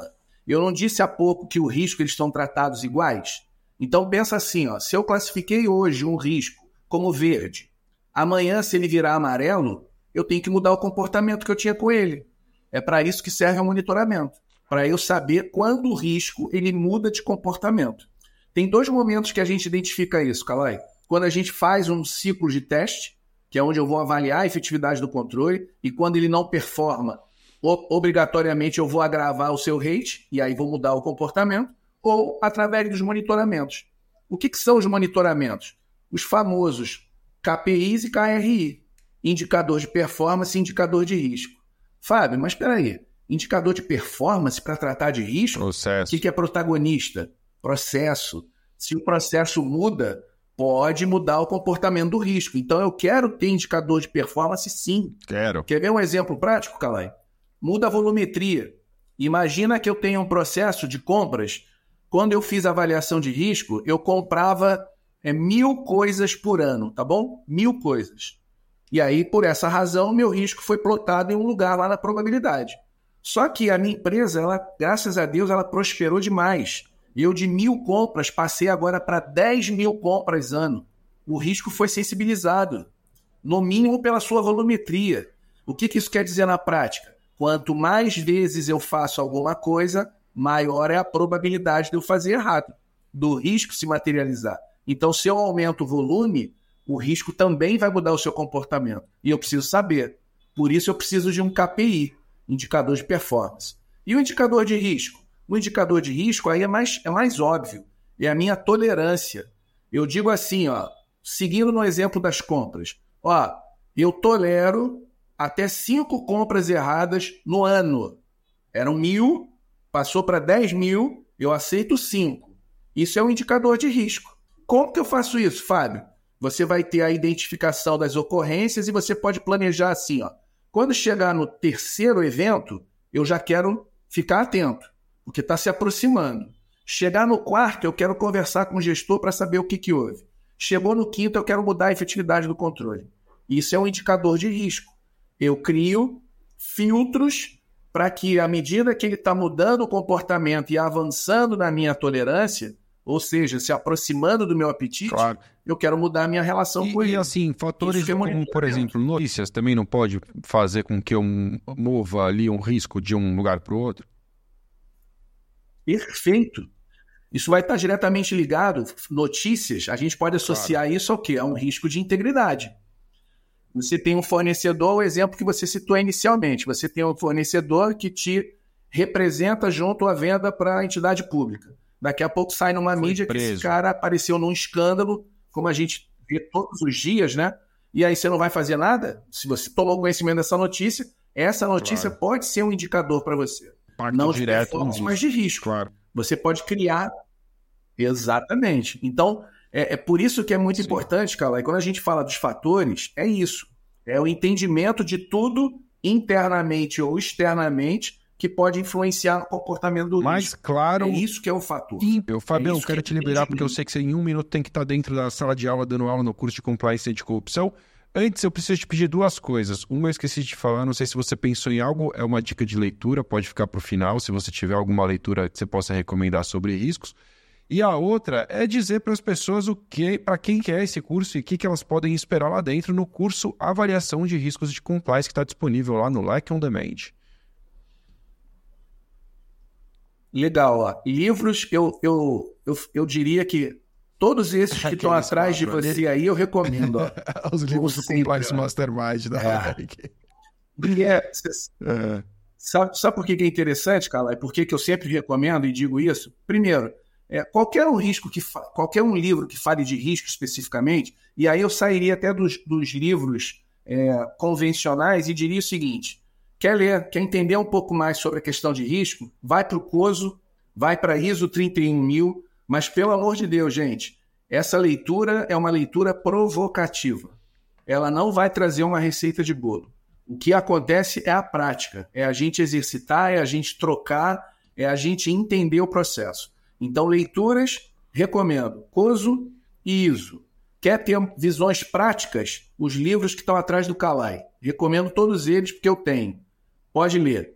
Eu não disse há pouco que o risco eles estão tratados iguais? Então pensa assim, ó, se eu classifiquei hoje um risco como verde, amanhã se ele virar amarelo, eu tenho que mudar o comportamento que eu tinha com ele. É para isso que serve o monitoramento, para eu saber quando o risco ele muda de comportamento. Tem dois momentos que a gente identifica isso, Calai. Quando a gente faz um ciclo de teste, que é onde eu vou avaliar a efetividade do controle, e quando ele não performa, obrigatoriamente eu vou agravar o seu rate, e aí vou mudar o comportamento, ou através dos monitoramentos. O que, que são os monitoramentos? Os famosos K P Is e K R I, indicador de performance e indicador de risco. Fábio, mas espera aí, indicador de performance para tratar de risco? Processo. O que é protagonista? Processo. Se o processo muda, pode mudar o comportamento do risco. Então eu quero ter indicador de performance, sim. Quero. Quer ver um exemplo prático, Calai? Muda a volumetria. Imagina que eu tenho um processo de compras. Quando eu fiz a avaliação de risco, eu comprava é, mil coisas por ano, tá bom? Mil coisas. E aí, por essa razão, meu risco foi plotado em um lugar lá na probabilidade. Só que a minha empresa, ela, graças a Deus, ela prosperou demais. Eu, de mil compras, passei agora para dez mil compras ano. O risco foi sensibilizado, no mínimo pela sua volumetria. O que, que isso quer dizer na prática? Quanto mais vezes eu faço alguma coisa, maior é a probabilidade de eu fazer errado, do risco se materializar. Então, se eu aumento o volume, o risco também vai mudar o seu comportamento. E eu preciso saber. Por isso, eu preciso de um K P I, indicador de performance. E o indicador de risco? O indicador de risco aí é mais, é mais óbvio. É a minha tolerância. Eu digo assim, ó, seguindo no exemplo das compras. Ó, eu tolero até cinco compras erradas no ano. Eram mil, passou para dez mil, eu aceito cinco. Isso é um indicador de risco. Como que eu faço isso, Fábio? Você vai ter a identificação das ocorrências e você pode planejar assim, ó. Quando chegar no terceiro evento, eu já quero ficar atento, porque está se aproximando. Chegar no quarto, eu quero conversar com o gestor para saber o que, que houve. Chegou no quinto, eu quero mudar a efetividade do controle. Isso é um indicador de risco. Eu crio filtros para que, à medida que ele está mudando o comportamento e avançando na minha tolerância, ou seja, se aproximando do meu apetite, claro, eu quero mudar a minha relação e, com ele. E assim, fatores é como, por exemplo, notícias também não pode fazer com que eu mova ali um risco de um lugar para o outro? Perfeito. Isso vai estar diretamente ligado. Notícias, a gente pode associar claro. Isso ao quê? A um risco de integridade. Você tem um fornecedor, o exemplo que você citou inicialmente, você tem um fornecedor que te representa junto à venda para a entidade pública. Daqui a pouco sai numa Foi mídia preso. Que esse cara apareceu num escândalo, como a gente vê todos os dias, né? E aí você não vai fazer nada? Se você tomou conhecimento dessa notícia, essa notícia claro. Pode ser um indicador para você. Impacto não direto, de performance, mas de risco. Claro. Você pode criar... Exatamente. Então, é, é por isso que é muito Sim. importante, Carla, e quando a gente fala dos fatores, é isso. É o entendimento de tudo internamente ou externamente que pode influenciar no comportamento do Mas, risco. claro... É isso que é o fator. Eu, Fabião, é quero que te liberar porque eu sei que você em um minuto tem que estar dentro da sala de aula dando aula no curso de Compliance e Anticorrupção. Antes, eu preciso te pedir duas coisas. Uma eu esqueci de te falar, não sei se você pensou em algo, é uma dica de leitura, pode ficar para o final, se você tiver alguma leitura que você possa recomendar sobre riscos. E a outra é dizer para as pessoas o que, para quem que é esse curso e o que, que elas podem esperar lá dentro no curso Avaliação de Riscos de Compliance que está disponível lá no L E C On Demand. Legal, ó. Livros, eu, eu, eu, eu diria que todos esses que estão atrás de você aí, eu recomendo. Ó. Os livros do Compliance Mastermind da é. L E C. É, cês, é. Sabe, sabe por que é interessante, Carla? E por que eu sempre recomendo e digo isso? Primeiro, é, qualquer um risco que fa... qualquer um livro que fale de risco especificamente, e aí eu sairia até dos, dos livros é, convencionais e diria o seguinte: quer ler, quer entender um pouco mais sobre a questão de risco, vai para o COSO, vai para I S O trinta e um mil, mas pelo amor de Deus, gente, essa leitura é uma leitura provocativa. Ela não vai trazer uma receita de bolo. O que acontece é a prática, é a gente exercitar, é a gente trocar, é a gente entender o processo. Então, leituras, recomendo COSO e I S O. Quer ter visões práticas? Os livros que estão atrás do Calai. Recomendo todos eles porque eu tenho. Pode ler.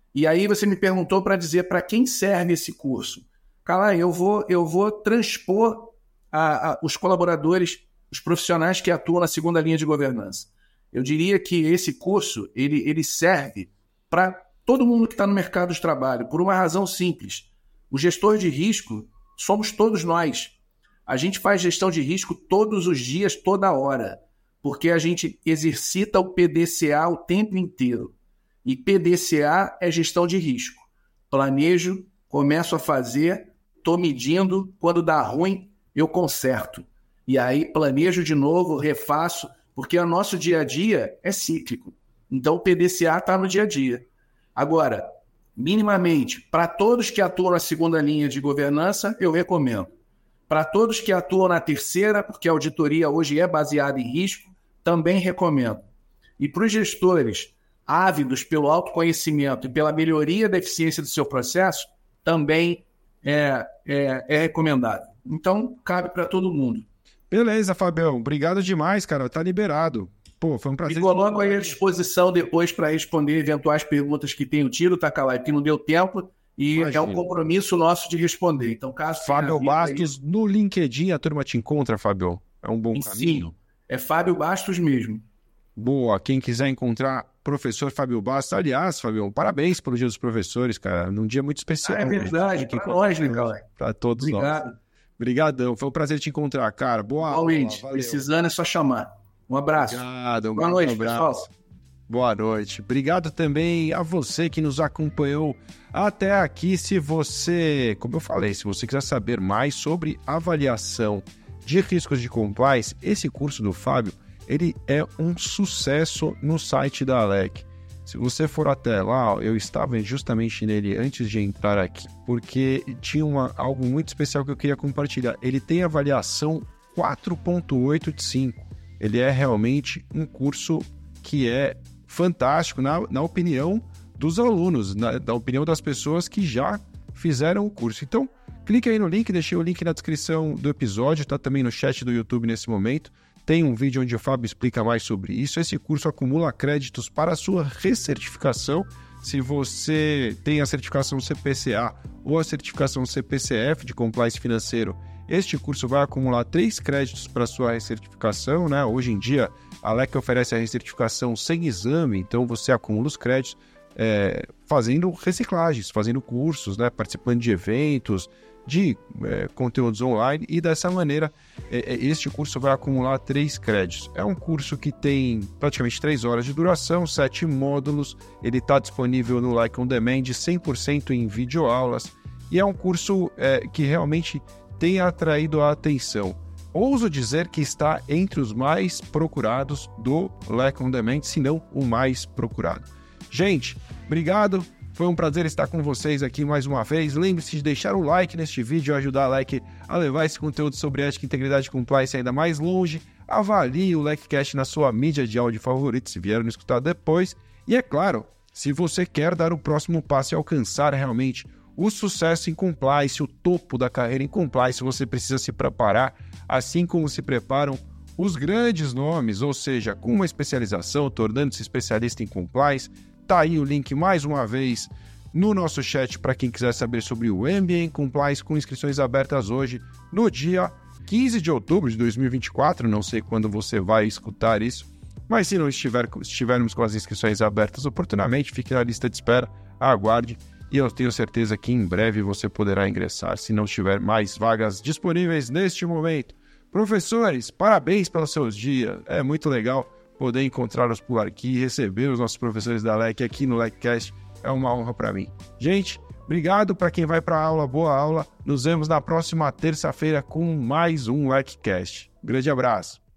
E aí você me perguntou para dizer para quem serve esse curso. Cara, eu vou, eu vou transpor a, a, os colaboradores, os profissionais que atuam na segunda linha de governança. Eu diria que esse curso ele, ele serve para todo mundo que está no mercado de trabalho, por uma razão simples. O gestor de risco somos todos nós. A gente faz gestão de risco todos os dias, toda hora, porque a gente exercita o P D C A o tempo inteiro. E P D C A é gestão de risco. Planejo, começo a fazer, estou medindo, quando dá ruim, eu conserto. E aí planejo de novo, refaço, porque o nosso dia a dia é cíclico. Então o P D C A está no dia a dia. Agora, minimamente, para todos que atuam na segunda linha de governança, eu recomendo. Para todos que atuam na terceira, porque a auditoria hoje é baseada em risco, também recomendo. E para os gestores ávidos pelo autoconhecimento e pela melhoria da eficiência do seu processo, também é, é, é recomendável. Então, cabe para todo mundo. Beleza, Fabião. Obrigado demais, cara. Tá liberado. Pô, foi um prazer. Me coloco aí à disposição depois para responder eventuais perguntas que tenham tido, tá, Calai? Que não deu tempo e Imagina. É um compromisso nosso de responder. Então, caso Fábio Bastos, aí... no LinkedIn a turma te encontra, Fábio? É um bom e caminho? Sim, é Fábio Bastos mesmo. Boa. Quem quiser encontrar professor Fábio Bastos, aliás, Fabião, parabéns pelo Dia dos Professores, cara. Num dia muito especial. Ah, é verdade, para nós, né, Calai? Para todos Obrigado. nós. Obrigadão. Foi um prazer te encontrar, cara. Boa aula. Precisando é só chamar. Um abraço. Obrigado. Um Boa noite, abraço. pessoal. Boa noite. Obrigado também a você que nos acompanhou até aqui. Se você, como eu falei, se você quiser saber mais sobre avaliação de riscos de compliance, esse curso do Fábio, ele é um sucesso no site da Alec. Se você for até lá, eu estava justamente nele antes de entrar aqui, porque tinha uma, algo muito especial que eu queria compartilhar. Ele tem avaliação quatro ponto oito de cinco. Ele é realmente um curso que é fantástico na, na opinião dos alunos, na, na opinião das pessoas que já fizeram o curso. Então, clique aí no link, deixei o link na descrição do episódio, está também no chat do YouTube nesse momento. Tem um vídeo onde o Fábio explica mais sobre isso. Esse curso acumula créditos para a sua recertificação. Se você tem a certificação C P C A ou a certificação C P C F de Compliance Financeiro, este curso vai acumular três créditos para a sua recertificação, né? Hoje em dia, a Alec oferece a recertificação sem exame, então você acumula os créditos é, fazendo reciclagens, fazendo cursos, né? Participando de eventos, de é, conteúdos online, e dessa maneira é, este curso vai acumular três créditos. É um curso que tem praticamente três horas de duração, sete módulos, ele está disponível no Like on Demand, cem por cento em videoaulas, e é um curso é, que realmente tem atraído a atenção. Ouso dizer que está entre os mais procurados do Like on Demand, se não o mais procurado. Gente, obrigado. Foi um prazer estar com vocês aqui mais uma vez. Lembre-se de deixar o like neste vídeo e ajudar a Alec a levar esse conteúdo sobre ética, integridade e compliance ainda mais longe. Avalie o LecCast na sua mídia de áudio favorita, se vier nos escutar depois. E é claro, se você quer dar o próximo passo e alcançar realmente o sucesso em compliance, o topo da carreira em compliance, você precisa se preparar, assim como se preparam os grandes nomes, ou seja, com uma especialização, tornando-se especialista em compliance. Tá aí o link mais uma vez no nosso chat para quem quiser saber sobre o M B A em Compliance, com inscrições abertas hoje, no dia quinze de outubro de dois mil e vinte e quatro. Não sei quando você vai escutar isso, mas se não estiver, estivermos com as inscrições abertas oportunamente, fique na lista de espera, aguarde, e eu tenho certeza que em breve você poderá ingressar, se não tiver mais vagas disponíveis neste momento. Professores, parabéns pelos seus dias, é muito legal poder encontrá-los por aqui, receber os nossos professores da Alec aqui no LecCast, é uma honra para mim. Gente, obrigado para quem vai para a aula, boa aula. Nos vemos na próxima terça-feira com mais um LecCast. Grande abraço.